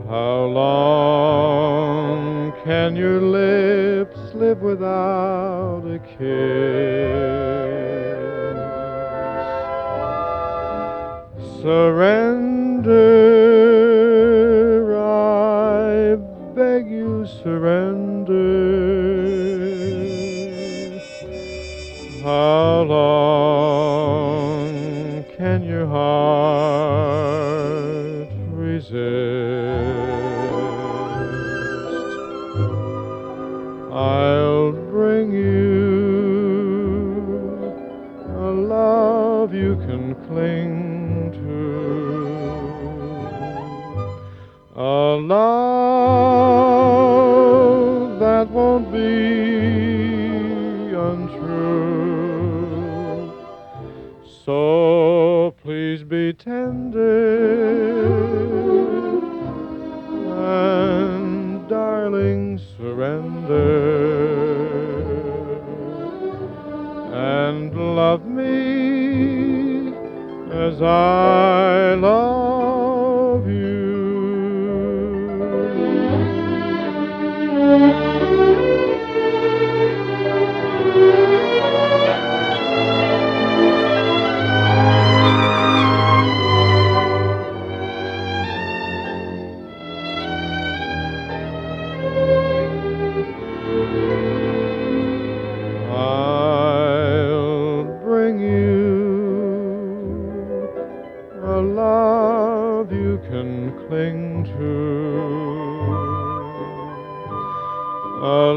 How long can your lips live without a kiss? Surrender, I beg you, surrender. How long can your heart resist? I'll bring you a love you can cling to, a love that won't be untrue. So please be tender and darling, surrender and love me as I love you. I'll bring you a love you can cling to, a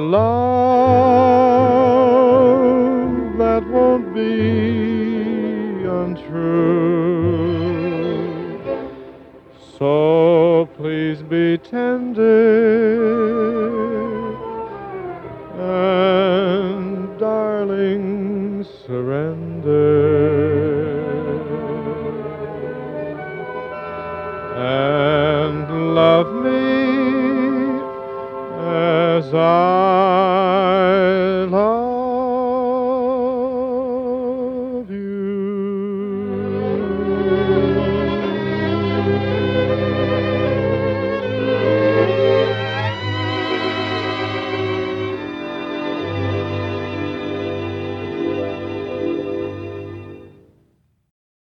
love that won't be untrue. So please be tender and darling, surrender and love me as I